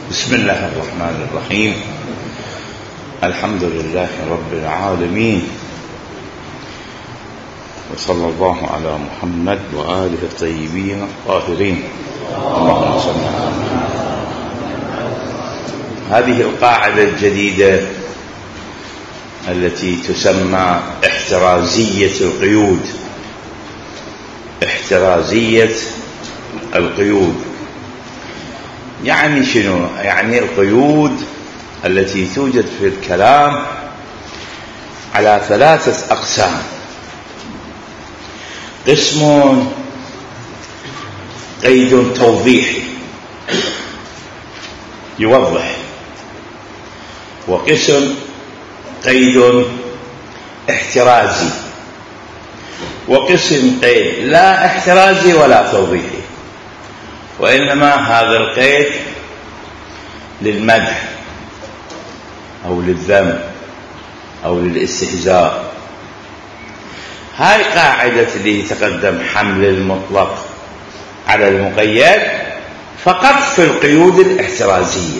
بسم الله الرحمن الرحيم. الحمد لله رب العالمين، وصلى الله على محمد وآله الطيبين الطاهرين. اللهم صل على محمد. هذه القاعدة الجديدة التي تسمى احترازية القيود. احترازية القيود يعني شنو؟ يعني القيود التي توجد في الكلام على ثلاثة أقسام. قسم قيد توضيحي يوضح، وقسم قيد احترازي، وقسم قيد لا احترازي ولا توضيحي، وإنما هذا القيد للمدح أو للذم أو للاستهزاء. هاي قاعدة اللي تقدم حمل المطلق على المقيد فقط في القيود الاحترازية.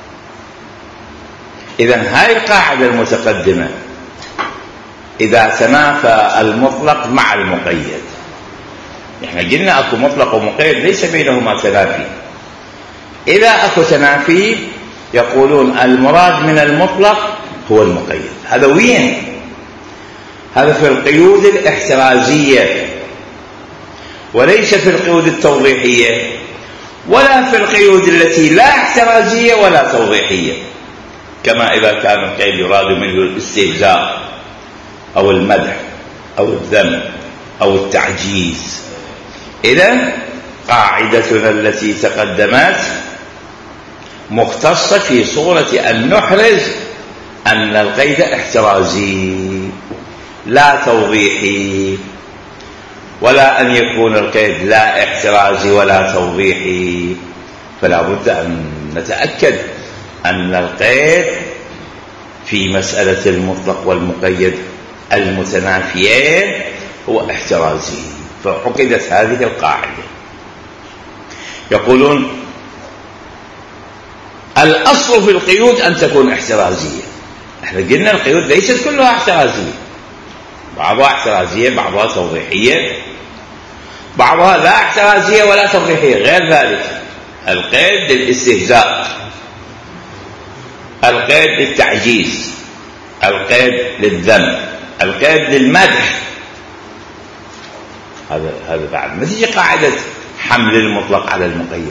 إذن هاي القاعدة المتقدمة إذا تنافى المطلق مع المقيد، احنا قلنا اكو مطلق ومقيد ليس بينهما تنافي. اذا اكو تنافي يقولون المراد من المطلق هو المقيد. هذا وين؟ هذا في القيود الاحترازية، وليس في القيود التوضيحية، ولا في القيود التي لا احترازية ولا توضيحية، كما إذا كان القيد يراد منه الاستهزاء أو المدح أو الذم أو التعجيز. إذن قاعدتنا التي تقدمت مختصة في صورة أن نحرز أن القيد احترازي لا توضيحي، ولا أن يكون القيد لا احترازي ولا توضيحي. فلا بد أن نتأكد أن القيد في مسألة المطلق والمقيد المتنافيين هو احترازي. فعقدت هذه القاعدة. يقولون الأصل في القيود أن تكون احترازية. احنا قلنا القيود ليست كلها احترازية، بعضها احترازية، بعضها توضيحية، بعضها لا احترازية ولا توضيحية. غير ذلك القيد للاستهزاء، القيد للتعجيز، القيد للذم، القيد للمدح. هذا بعد ما تيجي قاعدة حمل المطلق على المقيد.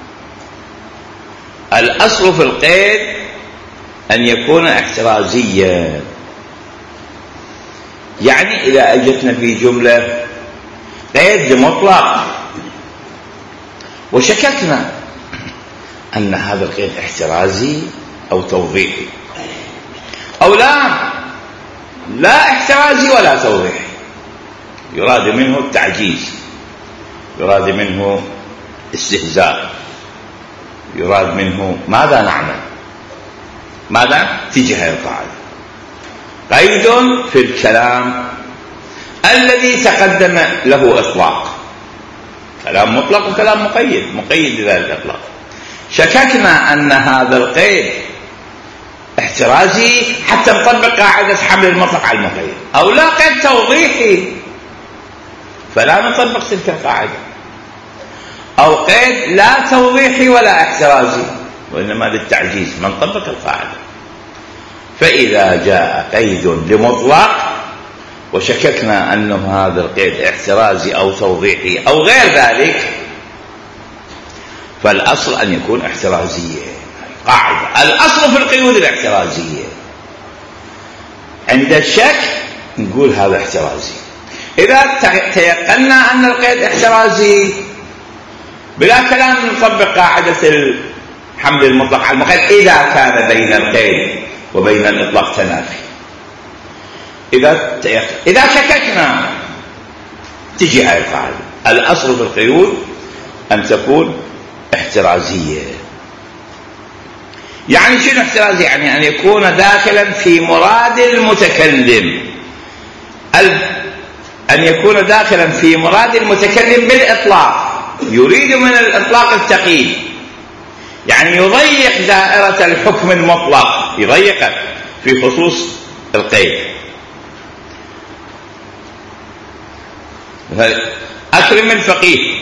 الأصل في القيد أن يكون احترازيا. يعني إذا أجتنا في جملة قيد مطلق وشككنا أن هذا القيد احترازي أو توضيحي، أو لا احترازي ولا توضيحي، يراد منه التعجيز، يراد منه استهزاء، يراد منه ماذا نعمل؟ ماذا تجي هذه القاعدة؟ قيد في الكلام الذي تقدم له إطلاق، كلام مطلق وكلام مقيد، مقيد لذلك الإطلاق. شككنا أن هذا القيد احترازي حتى نطبق قاعدة حمل المطلق على المقيد، أو لا قيد توضيحي فلا نطبق تلك القاعدة، أو قيد لا توضيحي ولا احترازي وإنما للتعجيز ما نطبق القاعدة. فإذا جاء قيد لمطلق وشككنا أنه هذا القيد احترازي أو توضيحي أو غير ذلك، فالأصل أن يكون احترازية. قاعدة الأصل في القيود الاحترازية. عند الشك نقول هذا احترازي. إذا تيقنا أن القيد احترازي بلا كلام نطبق قاعدة حمل المطلق على المقيد إذا كان بين القيد وبين الإطلاق تنافي. إذا شككنا تجي هاي القاعدة الأصل في القيود أن تكون احترازية. يعني شنو احترازي؟ يعني أن يكون داخلا في مراد المتكلم، أن يكون داخلا في مراد المتكلم بالإطلاق، يريد من الإطلاق التقييد، يعني يضيق دائرة الحكم المطلق، يضيقه في خصوص القيد. أكرم الفقيه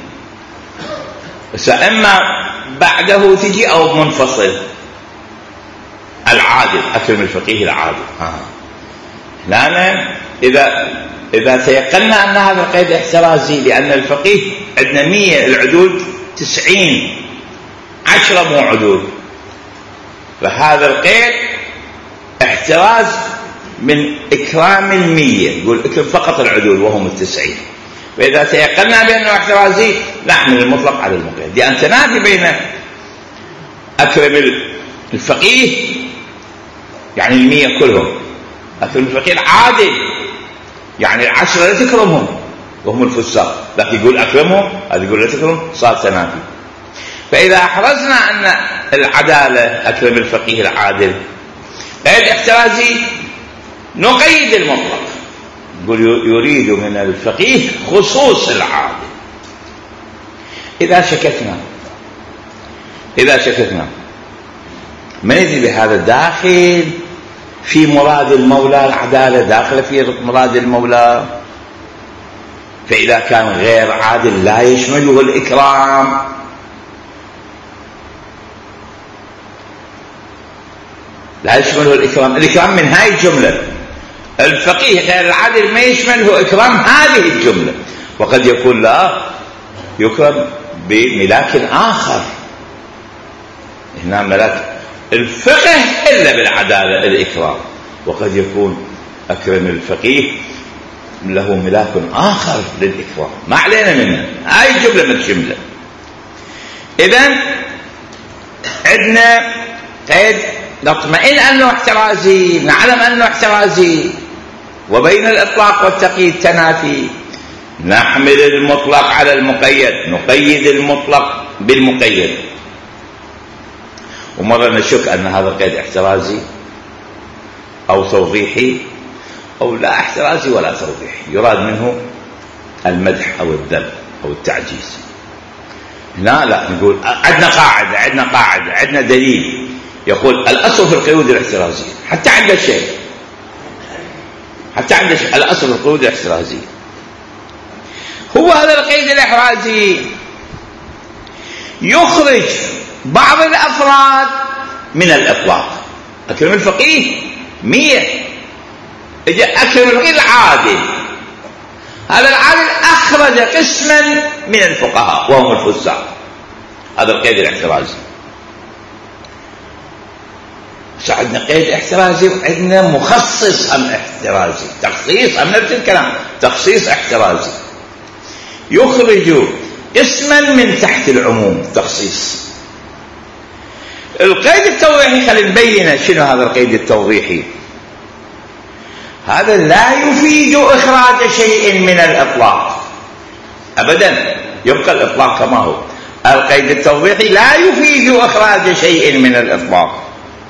إما بعده تجي أو منفصل. العادل، أكرم الفقيه العادل. لأن إذا تيقنا أن هذا القيد احترازي، لأن الفقيه عندنا 100 العدول 90 10 مو عدول، فهذا القيد احتراز من إكرام 100، يقول اكرم فقط العدول وهم 90. فإذا تيقنا بأنه احترازي نحمل المطلق على المقيد، لأن تنافي بين أكرم الفقيه يعني 100 كلهم، أكرم الفقيه العادل يعني 10 لا تكرمهم وهم الفساق، لكن يقول أكرمهم، هذا يقول لا تكرمهم، صار تنافي. فإذا أحرزنا أن العدالة أكرم الفقيه العادل قيد احترازي، نقيد المطلق، يقول يريد من الفقيه خصوص العادل. إذا شككنا ما ندري بهذا داخل في مراد المولى، العدالة داخلة في مراد المولى، فإذا كان غير عادل لا يشمله الإكرام. لا يشمله الإكرام من هاي الجملة. الفقيه غير العادل ما يشمله إكرام هذه الجملة، وقد يكون لا يكرم بملاك آخر. هنا ملاك الفقه إلا بالعدالة الإكرام، وقد يكون أكرم الفقيه له ملاك آخر للإكرام، ما علينا منه، هاي الجملة من الجملة. إذن عندنا قيد نطمئن أنه احترازي، نعلم أنه احترازي، وبين الإطلاق والتقييد تنافي، نحمل المطلق على المقيد، نقيد المطلق بالمقيد. ومرة نشك أن هذا القيد احترازي أو توضيحي، أو لا احترازي ولا توضيحي، يراد منه المدح أو الذم أو التعجيز. هنا لا، نقول عندنا قاعدة عندنا دليل يقول الأصل في القيود الاحترازية، حتى عند الشيء الأصل في القيود الاحترازية هو هذا القيد الإحرازي، يخرج بعض الأفراد من الإطلاق. أكرم الفقيه 100، أكرم الفقيه العادل، هذا العادل أخرج قسما من الفقهاء وهم الفساق، هذا القيد الاحترازي. عندنا قيد احترازي وعندنا مخصص أم احترازي، تخصيص أم نفس الكلام، تخصيص احترازي، يخرج اسما من تحت العموم، تخصيص. القيد التوضيحي خلينا نبين شنو هذا القيد التوضيحي. هذا لا يفيد إخراج شيء من الإطلاق أبدا، يبقى الإطلاق كما هو. القيد التوضيحي لا يفيد إخراج شيء من الإطلاق،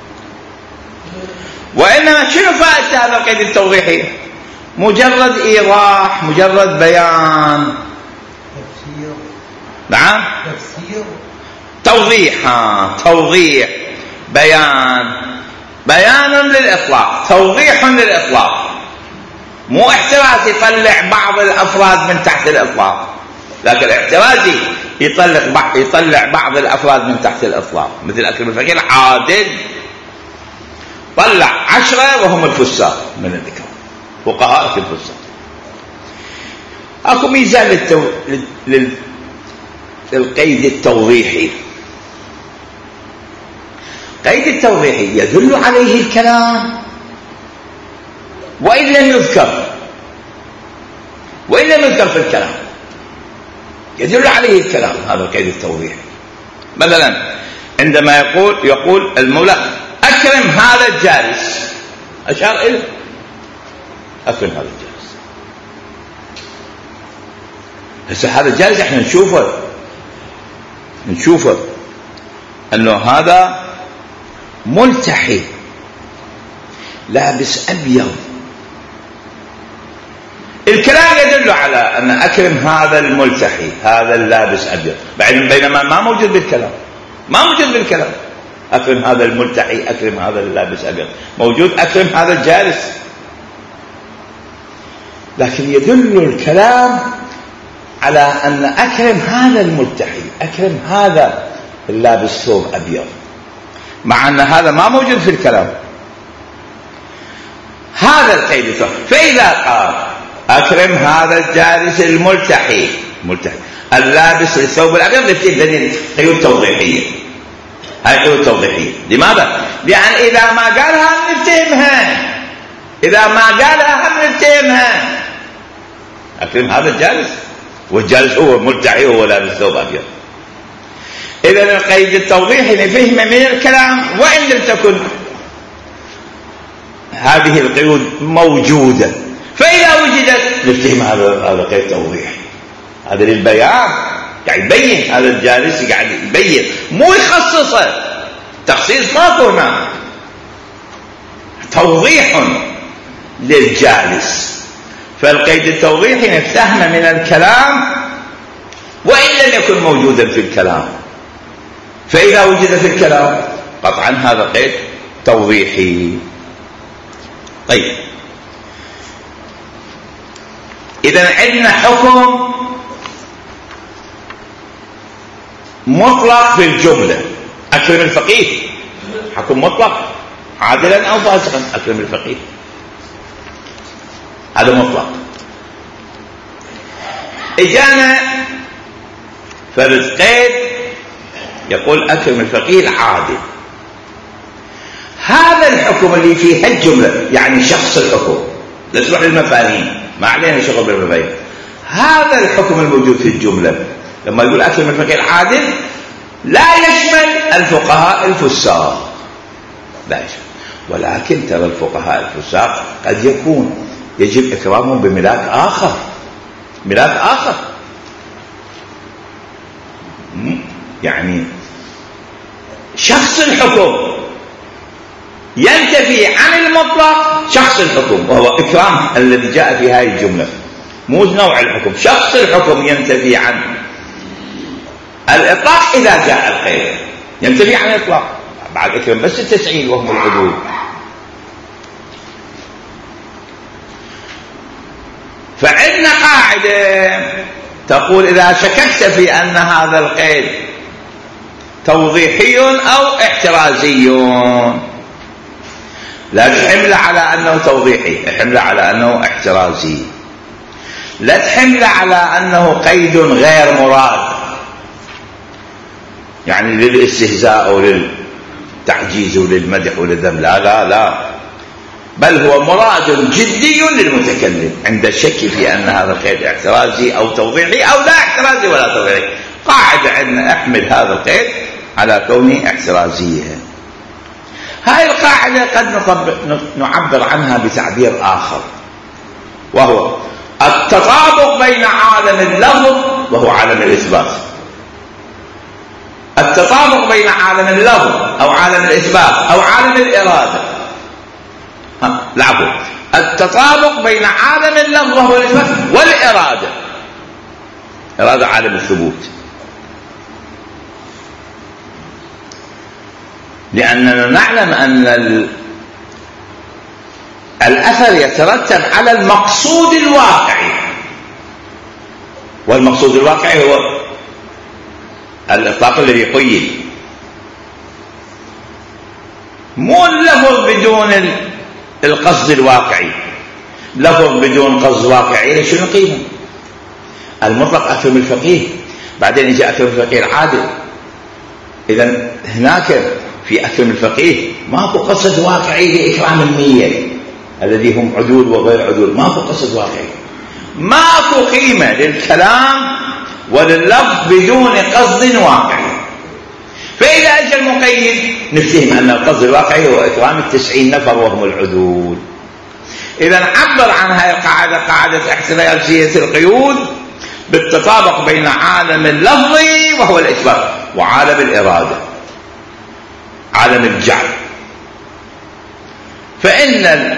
وإنما شنو فائدة هذا القيد التوضيحي؟ مجرد إيضاح، مجرد بيان، تفسير. نعم، تفسير، توضيح، توضيح، بيان للإطلاق، توضيح للإطلاق، مو احتراز يطلع بعض الأفراد من تحت الإطلاق، لكن الاحترازي يطلع بعض الأفراد من تحت الإطلاق، مثل أكرم الفقيه العادل طلع 10 وهم الفساق من الذكر، فقهاء في الفساق. اكو ميزان للقيد التوضيحي. قيد التوضيحي يدل عليه الكلام وإن لم يذكر في الكلام، يدل عليه الكلام، هذا القيد التوضيحي. مثلا عندما يقول المولى أكرم هذا الجالس، أشار إليه، أكرم هذا الجالس. هسه هذا الجالس احنا نشوفه أنه هذا ملتحي لابس أبيض، الكلام يدل على أن أكرم هذا الملتحي، هذا اللابس أبيض، بينما ما موجود بالكلام. ما موجود بالكلام. أكرم هذا الملتحي، أكرم هذا اللابس أبيض، موجود أكرم هذا الجالس. لكن يدل الكلام على أن أكرم هذا الملتحي، أكرم هذا اللابس ثوب أبيض، مع أن هذا ما موجود في الكلام. هذا القيد. فإذا قال أكرم هذا الجالس الملتحي اللابس الثوب الأبيض، نفتهم قيود توضيحية. هاي قيود توضيحية. لماذا؟ لأن إذا ما قالها نفتهمها، أكرم هذا الجالس، والجالس هو ملتحي هو لابس ثوب أبيض. إذن القيد التوضيحي نفهم من الكلام وإن لم تكن هذه القيود موجودة. فإذا وجدت نفتهم هذا قيد توضيحي، هذا للبيان، قاعد يبين. هذا الجالس قاعد يبين، مو يخصصه، تخصيص ماكو هنا، توضيح للجالس. فالقيد التوضيحي نفتهمه من الكلام وإن لم يكن موجودا في الكلام. فإذا وجد في الكلام قطعا هذا قيد توضيحي. طيب، إذا عندنا حكم مطلق في الجملة، أكرم الفقيه، حكم مطلق عادلا أو فاسقا، أكرم الفقيه، هذا مطلق. إجانا فرد قيد يقول أكرم الفقيه العادل. هذا الحكم اللي فيه الجملة، يعني شخص الحكم، لا تروح للمفاهيم، ما علينا شغل بالمفاهيم. هذا الحكم الموجود في الجملة لما يقول أكرم الفقيه العادل لا يشمل الفقهاء الفساق، لا يشمل. ولكن ترى الفقهاء الفساق قد يكون يجب إكرامهم بملاك آخر، ملاك آخر. يعني شخص الحكم ينتفي عن المطلق، شخص الحكم وهو إكرام الذي جاء في هذه الجملة، مو نوع الحكم. شخص الحكم ينتفي عن الإطلاق إذا جاء القيد، ينتفي عن الإطلاق. بعد إكرام بس التسعين وهم العدول. فعندنا قاعدة تقول إذا شككت في أن هذا القيد توضيحي أو احترازي، لا تحمل على أنه توضيحي، احمل على أنه احترازي. لا تحمل على أنه قيد غير مراد، يعني للاستهزاء أو للتعجيز وللمدح وللذم، لا لا لا، بل هو مراد جدي للمتكلم عند الشك في أن هذا القيد احترازي أو توضيحي أو لا احترازي ولا توضيحي. قاعدة عندنا احمل هذا القيد على كونه احترازيا. هاي القاعدة قد نعبر عنها بتعبير آخر، وهو التطابق بين عالم اللفظ وهو عالم الإثبات. التطابق بين عالم اللفظ أو عالم الإثبات أو عالم الإرادة، العفو، التطابق بين عالم اللفظ وهو الإثبات والإرادة. إرادة عالم الثبوت، لأننا نعلم أن الأثر يترتب على المقصود الواقعي، والمقصود الواقعي هو الإطلاق الذي قيد، مو اللفظ بدون القصد الواقعي. لفظ بدون قصد واقعي شنو قيمه؟ المطلق أكرم الفقيه، بعدين جاء أكرم الفقيه العادل. إذن هناك في أكرم الفقيه ماكو قصد واقعي لإكرام المية الذي هم عدول وغير عدول، ماكو قصد واقعي، ماكو قيمة للكلام ولللفظ بدون قصد واقعي. فإذا أجى المقيد نفتهم أن القصد الواقعي هو إكرام 90 نفر وهم العدول. إذا عبر عن هذه القاعدة، قاعدة احترازية القيود، بالتطابق بين عالم اللفظ وهو الإثبات وعالم الإرادة، عالم الجعل. فإن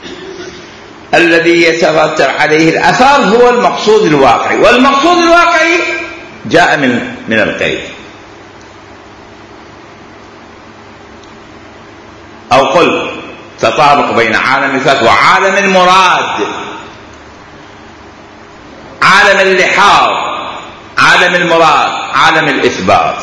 الذي يترتب عليه الأثر هو المقصود الواقعي، والمقصود الواقعي جاء من القيد. أو قل تطابق بين عالم الإثبات وعالم المراد، عالم اللحاظ، عالم المراد، عالم الإثبات.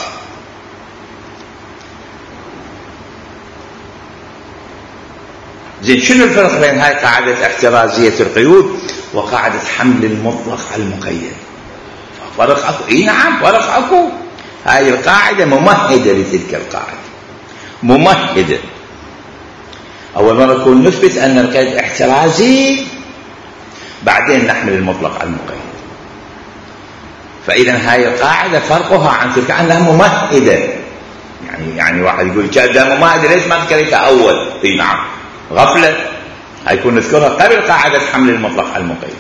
زين، شنو الفرق بين هاي قاعدة احترازية القيود وقاعدة حمل المطلق على المقيد؟ فرق اكو. اي نعم فرق اكو. هاي القاعدة ممهدة لتلك القاعدة، ممهدة. اول مرة نكون نثبت ان القيد احترازي، بعدين نحمل المطلق على المقيد. فاذا هاي القاعدة فرقها عن تلك انها ممهدة. يعني واحد يقول ده ممهدة، ليش ما ذكرتها اول؟ اي نعم، غفلة. هيكون نذكرها قبل قاعدة حمل المطلق على المقيد.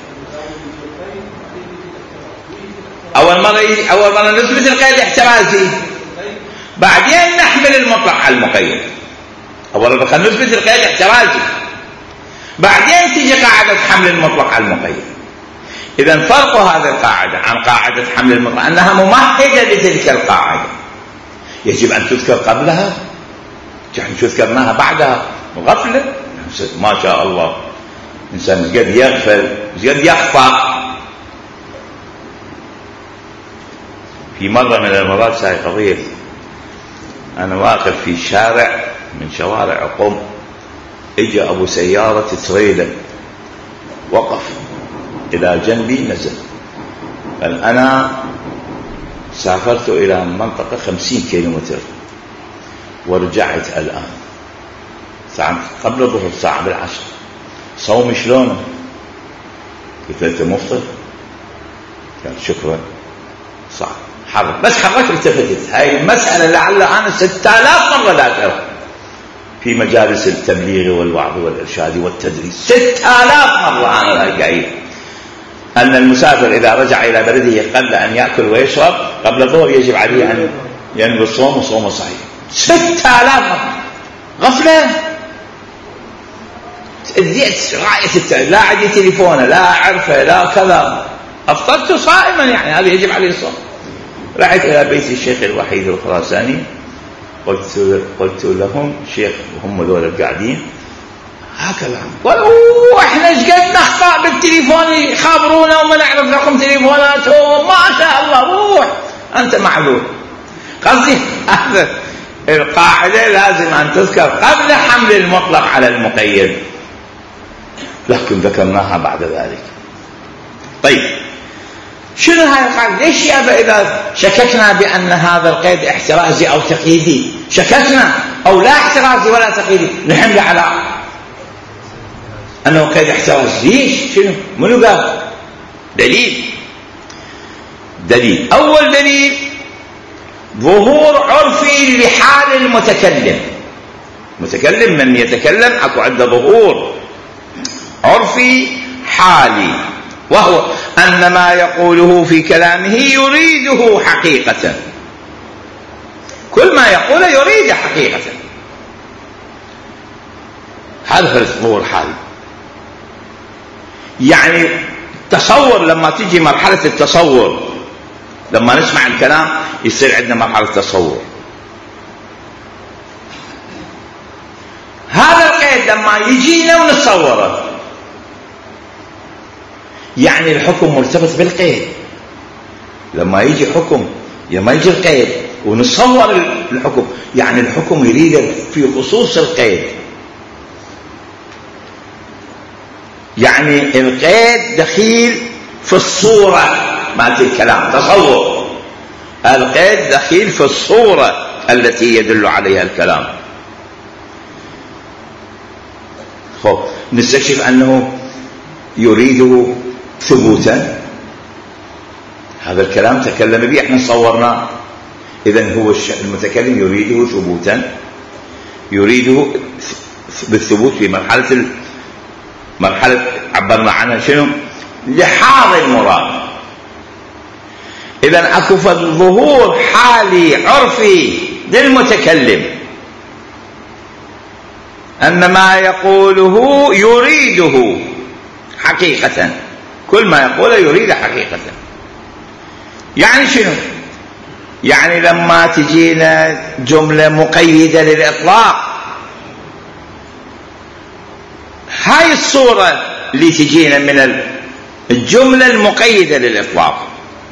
أول مرة نثبت القيد احترازي، بعدين نحمل المطلق على المقيد. أول مرة نثبت القيد احترازي، بعدين تيجي قاعدة حمل المطلق على المقيد. إذن فرق هذه القاعدة عن قاعدة حمل المطلق أنها ممهدة لتلك القاعدة، يجب أن تذكر قبلها، نحن ذكرناها بعدها. غفلة، ما شاء الله، إنسان قد يغفل قد يخطأ. في مرة من المرات، هاي قضية، أنا واقف في شارع من شوارع قم، إجا أبو سيارة تريلر وقف إلى جنبي، نزل. قال أنا سافرت إلى منطقة 50 كيلومتر ورجعت الآن، ساعة قبل الظهر، ساعة بالعشر. صوم شلونه؟ قلت له أنت مفطر؟ قال شكرا. صح، حرك بس حركت التفتت. هاي المسألة لعل أنا 6000 مرة ذاكرها في مجالس التبليغ والوعظ والإرشاد والتدريس. 6000 مرة أنا قايل أن المسافر إذا رجع إلى بلده قبل أن يأكل ويشرب قبل الظهر يجب عليه أن ينوي الصوم، وصوم صحيح. 6000 مرة. غفلة. اديت غاية، لا عندي تليفونه، لا أعرفه، لا كذا، أفطرت صائما، يعني هذا يجب عليه الصوم. رحت إلى بيت الشيخ الوحيد الخراساني، قلت لهم شيخ، وهم ذول القاعدين هكذا، قالوا احنا ايش قد نخطأ بالتليفون، يخابرونا وما نعرف رقم تليفوناتهم، ما شاء الله، روح أنت معذور. قصدي هذا القاعدة لازم أن تذكر قبل حمل المطلق على المقيد، لكن ذكرناها بعد ذلك. طيب، شنو هاي القاعدة؟ ليش يابا إذا شككنا بأن هذا القيد احترازي أو تقييدي، شككنا أو لا احترازي ولا تقييدي، نحمل على أنه قيد احترازي؟ ليش؟ شنو؟ منو قال؟ دليل. أول دليل ظهور عرفي لحال المتكلم. متكلم من يتكلم أكو عنده ظهور عرفي حالي، وهو أن ما يقوله في كلامه يريده حقيقة. كل ما يقوله يريد حقيقة. هذا ظهور حالي. يعني تصور، لما تيجي مرحلة التصور، لما نسمع الكلام يصير عندنا مرحلة تصور. هذا القيد لما يجينا ونتصوره، يعني الحكم مرتبط بالقيد. لما يجي حكم، لما يجي القيد ونصور الحكم، يعني الحكم يريد في خصوص القيد. يعني القيد دخيل في الصورة مالت الكلام، تصور. القيد دخيل في الصورة التي يدل عليها الكلام. خب، نستكشف أنه يريده ثبوتا، هذا الكلام تكلم به، احنا صورناه. إذن هو المتكلم يريده ثبوتا، يريده بالثبوت في مرحلة عبرنا عنها شنو؟ لحاظ المراد. إذن أكو ظهور حالي عرفي للمتكلم أن ما يقوله يريده حقيقة. كل ما يقوله يريد حقيقة. يعني شنو؟ يعني لما تجينا جملة مقيدة للإطلاق هاي الصورة اللي تجينا من الجملة المقيدة للإطلاق،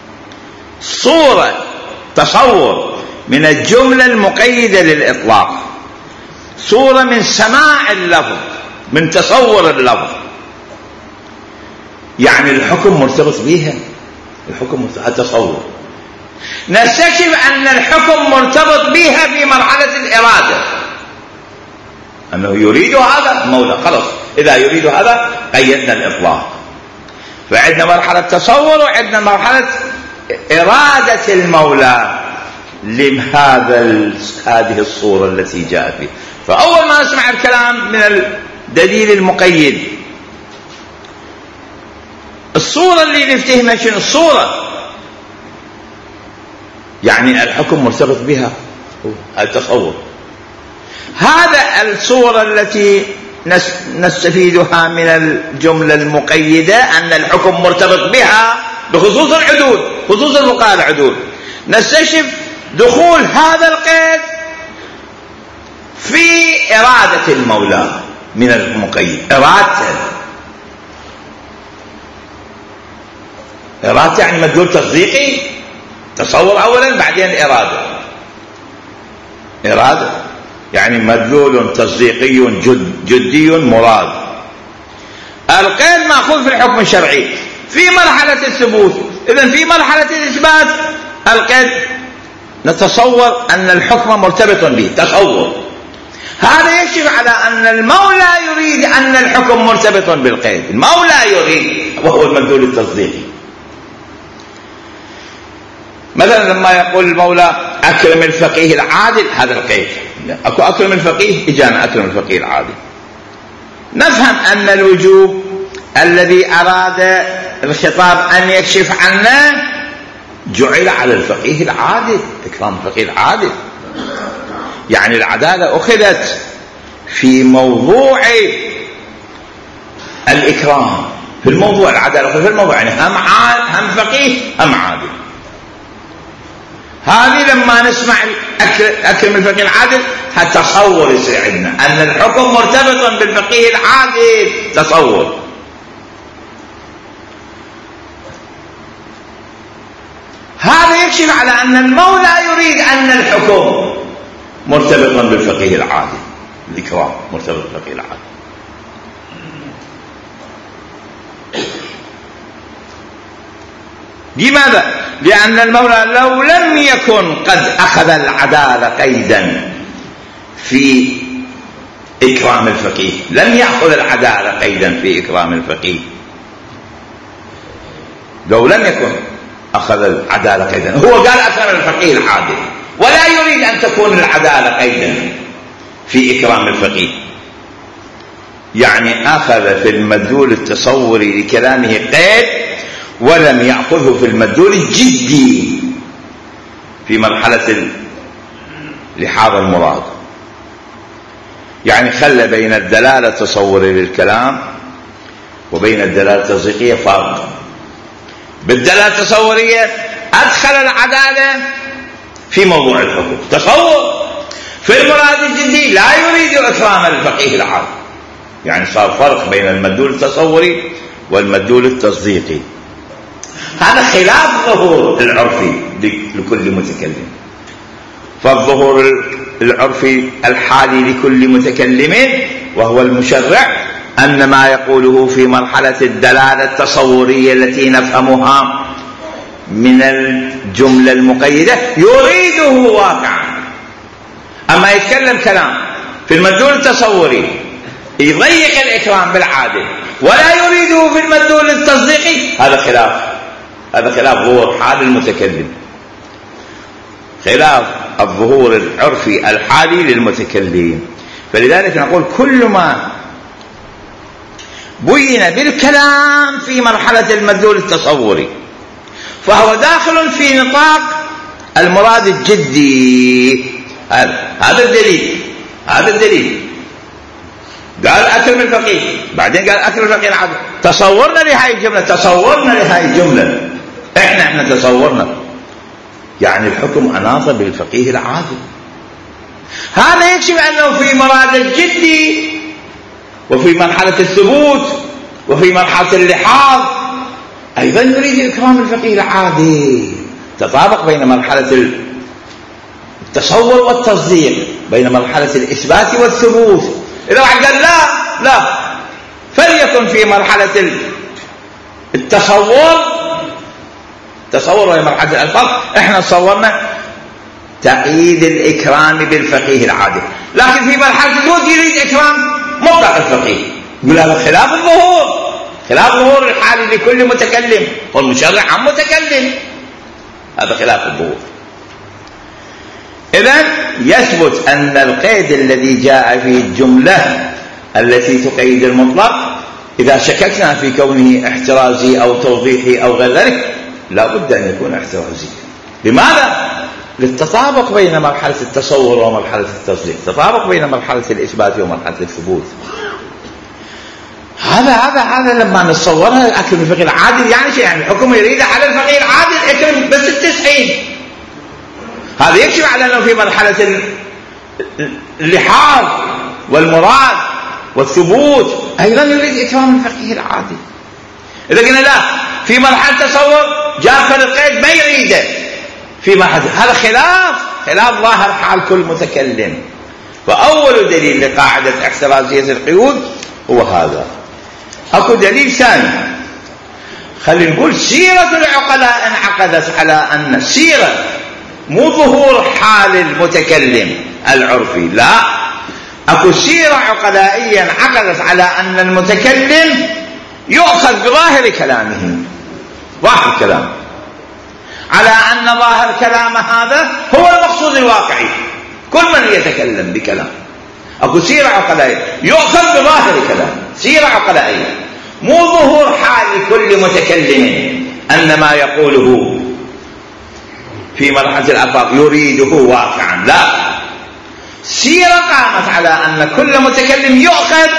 صورة تصور من الجملة المقيدة للإطلاق، صورة من سماع اللفظ، من تصور اللفظ، يعني الحكم مرتبط بها، الحكم مرتبط التصور. نستكشف أن الحكم مرتبط بها في مرحلة الإرادة، أنه يريد هذا المولى، خلاص إذا يريد هذا قيدنا الإطلاق. فعندنا مرحلة تصور وعندنا مرحلة إرادة المولى هذه الصورة التي جاءت به. فأول ما نسمع الكلام من الدليل المقيد، الصورة اللي نفتهمها شنو الصورة؟ يعني الحكم مرتبط بها، التصور. هذا الصورة التي نستفيدها من الجملة المقيدة أن الحكم مرتبط بها بخصوص العدول، خصوص الوقاية العدول. نستكشف دخول هذا القيد في إرادة المولى من المقيد، إرادة يعني مدلول تصديقي، تصور أولا بعدين إرادة يعني مدلول تصديقي جدي مراد. القيد مأخوذ في الحكم الشرعي في مرحلة الثبوت. إذن في مرحلة الإثبات القيد نتصور أن الحكم مرتبط به، تصور. هذا يكشف على أن المولى يريد أن الحكم مرتبط بالقيد، المولى يريد، وهو المدلول التصديقي. مثلا لما يقول المولى أكرم الفقيه العادل، هذا القيد. أكو أكرم الفقيه، إجانا أكرم الفقيه العادل. نفهم أن الوجوب الذي أراد الخطاب أن يكشف عنه جعل على الفقيه العادل، إكرام الفقيه العادل. يعني العدالة أخذت في موضوع الإكرام، في الموضوع العدالة في الموضوع، يعني هم فقيه هم عادل. هذه لما نسمع أكرم الفقيه العادل هتصور يصير عندنا أن الحكم مرتبط بالفقيه العادل، تصور. هذا يكشف على أن المولى يريد أن الحكم مرتبط بالفقيه العادل، الإكرام مرتبط بالفقيه العادل. لماذا؟ لأن المولى لو لم يكن قد أخذ العدالة قيدا في إكرام الفقيه، لم يأخذ العدالة قيدا في إكرام الفقيه، لو لم يكن أخذ العدالة قيدا، هو قال أكرم الفقيه العادل ولا يريد أن تكون العدالة قيدا في إكرام الفقيه، يعني أخذ في المدلول التصوري لكلامه قيد ولم يأخذه في المدلول الجدي في مرحلة لحاظ المراد. يعني خلى بين الدلالة التصورية للكلام وبين الدلالة التصديقية فرق. بالدلالة التصورية أدخل العدالة في موضوع الحكم، تصور. في المراد الجدي لا يريد إكرام الفقيه العادل، يعني صار فرق بين المدلول التصوري والمدلول التصديقي. هذا خلاف ظهور العرفي لكل متكلم. فالظهور العرفي الحالي لكل متكلم وهو المشرع أن ما يقوله في مرحلة الدلالة التصورية التي نفهمها من الجملة المقيدة يريده واقعا. أما يتكلم كلام في المدلول التصوري يضيق الإكرام بالعادل ولا يريده في المدلول التصديقي، هذا خلاف ظهور حال المتكلم، خلاف الظهور العرفي الحالي للمتكلم. فلذلك نقول كل ما بين بالكلام في مرحلة المدلول التصوري فهو داخل في نطاق المراد الجدي. هذا الدليل. قال أكرم الفقيه، بعدين قال أكرم الفقيه العادل. تصورنا لهاي الجملة، احنا تصورنا يعني الحكم أناط بالفقيه العادل. هذا يكشف أنه في مراد الجدي وفي مرحلة الثبوت، وفي مرحلة اللحاظ. أيضا يريد إكرام الفقيه العادي. تطابق بين مرحلة التصور والتصديق، بين مرحلة الإثبات والثبوت. إذا واحد قال لا فليكن في مرحلة التصور وهي مرحلة الألفاظ، احنا صورنا تأييد الإكرام بالفقيه العادل، لكن في مرحلة الثبوت يريد إكرام مطلق الفقيه. يقول هذا خلاف الظهور الحالي لكل متكلم، والمشرع عن متكلم، هذا خلاف الظهور. إذن يثبت أن القيد الذي جاء في الجملة التي تقيد المطلق، إذا شككنا في كونه احترازي أو توضيحي أو غير ذلك، لا بد أن يكون احترازي. لماذا؟ للتطابق بين مرحلة التصور ومرحلة التصديق، تطابق بين مرحلة الإثبات ومرحلة الثبوت. هذا لما نتصورها أكرم الفقيه العادل يعني شيء، يعني الحكم يريد على الفقيه العادل أكرم بس 90. هذا يكشف على أنه في مرحلة اللحاظ والمراد والثبوت أيضا يريد إكرام الفقيه العادل. إذا قلنا لا، في مرحلة التصور جاء القيد ما يريده في مرحلة، هذا خلاف ظاهر حال كل متكلم. فأول دليل لقاعدة احترازية القيود هو هذا. أكو دليل ثاني، خلينا نقول سيرة العقلاء انعقدت على أن السيرة مو ظهور حال المتكلم العرفي، لا، أكو سيرة عقلائية انعقدت على أن المتكلم يؤخذ بظاهر كلامه، ظاهر كلام، على أن ظاهر كلام هذا هو المقصود الواقعي. كل من يتكلم بكلام، أكو سيرة عقلائية يؤخذ بظاهر كلام، سيرة عقلائية، مو ظهور حال كل متكلم أن ما يقوله في مرحلة الألفاظ يريده واقعا، لا، سيرة قامت على أن كل متكلم يؤخذ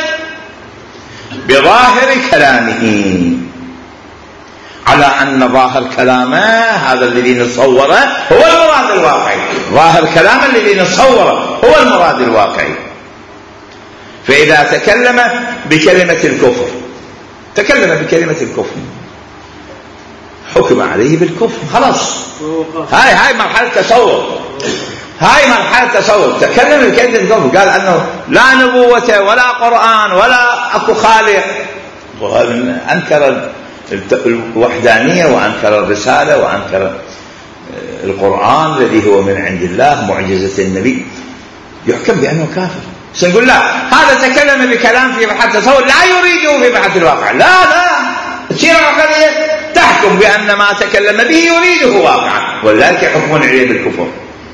بظاهر كلامه، على أن ظاهر كلامه هذا الذي نصوره هو المراد الواقعي، ظاهر كلامه الذي نصوره هو المراد الواقعي. فإذا تكلم بكلمة الكفر، حكم عليه بالكفر، خلاص، هاي مرحلة تصور، تكلم بكلمة الكفر، قال أنه لا نبوة ولا قرآن ولا أكو خالق، أنكر الوحدانية وأنكر الرسالة وأنكر القرآن الذي هو من عند الله معجزة النبي، يحكم بأنه كافر. سنقول لا، هذا تكلم بكلام في مرحلة التصور لا يريده في مرحلة الواقع، لا، السيرة العقلية تحكم بأن ما تكلم به يريده واقعا، ولذلك يحكمون عليه بالكفر،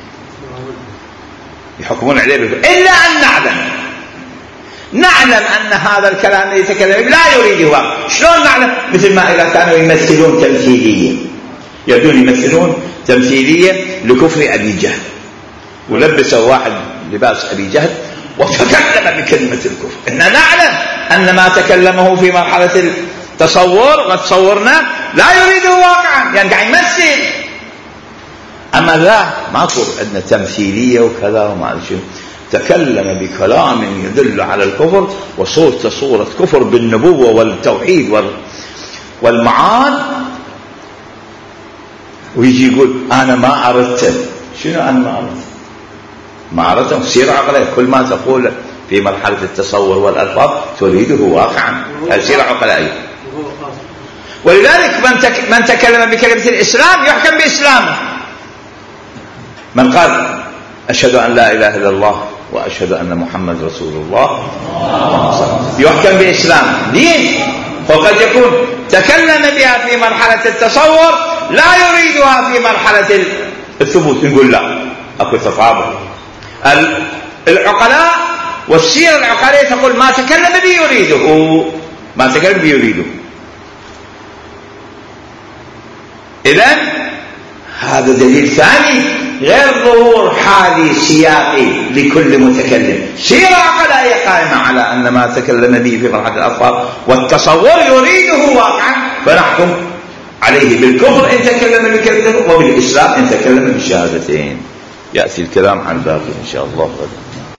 إلا أن نعلم أن هذا الكلام الذي يتكلم لا يريده واقعا. شلون نعلم؟ مثل ما إذا كانوا يمثلون تمثيلية، يبدون يمثلون تمثيلية لكفر أبي جهل، ولبسوا واحد لباس أبي جهل وتكلم بكلمة الكفر، إحنا نعلم أن ما تكلمه في مرحلة التصور وتصورنا لا يريده واقعا، يعني قاعد يمثل. أما لا، ما أقول عندنا تمثيلية وكذا وما أدري شو، تكلم بكلام يدل على الكفر وصورته صورة كفر بالنبوة والتوحيد والمعاد، ويجي يقول أنا ما أردت. شنو أنا ما أردت؟ سيرة عقلية، كل ما تقول في مرحلة التصور والألفاظ تريده واقعا، سيرة عقلية. ولذلك من تكلم بكلمة الإسلام يحكم بإسلامه. من قال أشهد أن لا إله إلا الله وأشهد أن محمد رسول الله يحكم بإسلام. ليه؟ وقد يكون تكلم بها في مرحلة التصور لا يريدها في مرحلة الثبوت، نقول لا، أكو تطابق. العقلاء والسيرة العقلية تقول ما تكلم به يريده، إذن هذا دليل ثاني غير ظهور حالي سياقي لكل متكلم، سيرة عقلائية قائمة على أن ما تكلم به في مرحلة الألفاظ والتصور يريده واقعا، فنحكم عليه بالكفر إن تكلم بكلمة، وبالإسلام إن تكلم بالشهادتين. يأتي الكلام عن باقي إن شاء الله.